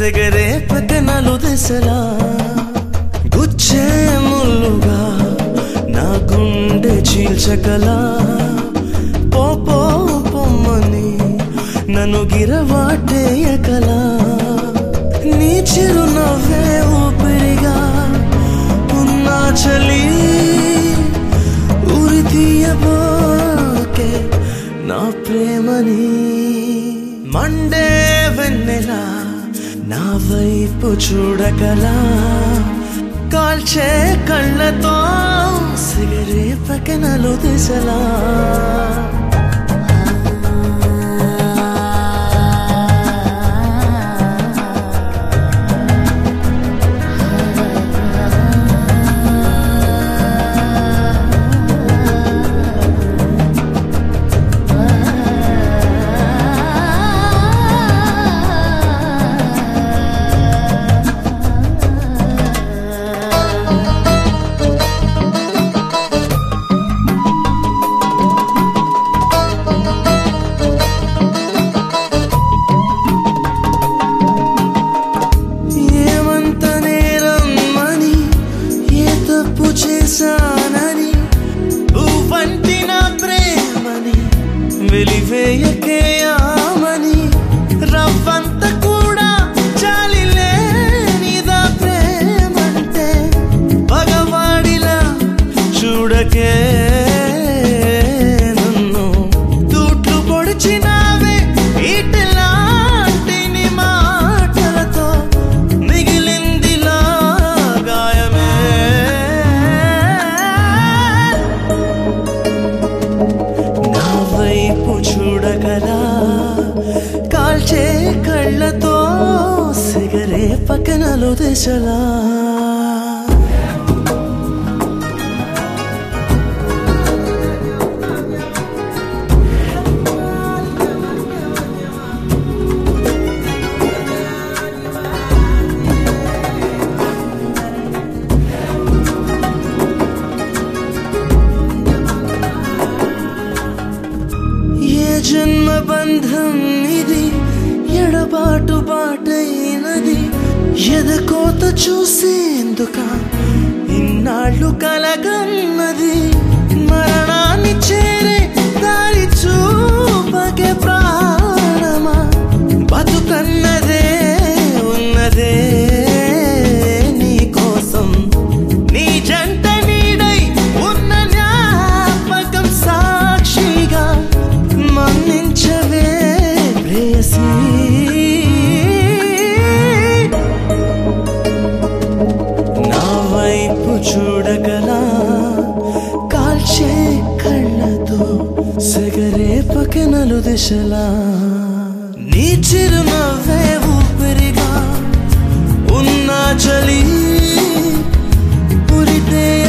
సెగరే పక్కనలు దశలా గుచ్చే ముల్లుగా నా గుండె చీల్చగలా పోపో పొమ్మని నన్ను గిరవాటేయగలా నీ చిరునవ్వే ఊపిరిగా ఉన్నా చలి ఉరి తీయబోకే నా ప్రేమని మండే వెన్నెలా నా వైపు చూడగలా కాల్చే కళ్ళతో సిగరే పక్కనలు దిశలా చేశానని నువ్వంటి నా ప్రేమని వెలివేయకే ఆమని రవ్వంత కూడా చాలిలేనిదా ప్రేమంటే పగవాడిలా చూడకే నన్ను తూట్లు పొడిచినావే ఇట్లాంటి నీ మాటలతో మిగిలిందిలా గాయమే చూడగలా కాల్చే కళ్ళతో సిగరే పక్కనలు దిశలా జన్మ బంధం ఇది ఎడబాటు బాటైనది ఎదకోత చూసేందుక ఇన్నాళ్ళు కలగన్నది మరణాన్ని చేరే దారి చూపకే ప్రాణమా బతుకన్నదే ఉన్నదే నీ కోసం నీ జంట నీడై ఉన్న జ్ఞాపకం సాక్షిగా మన్నించవే ప్రేయసీ నా వైపు చూడగలా కాల్చే కళ్ళతో సెగరే పక్కనలు దిశలా నీ చిరునవ్వే ఊపిరిగా ఉన్నా చలి ఉరితే